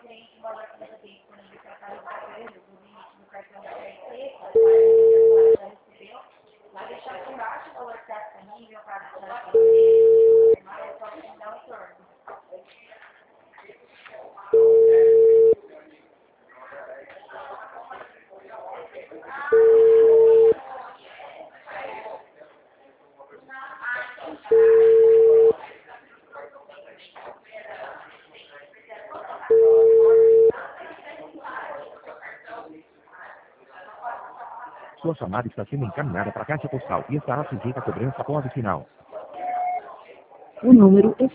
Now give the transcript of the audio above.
Sua chamada está sendo encaminhada para a caixa postal e estará sujeita a cobrança após o sinal. O número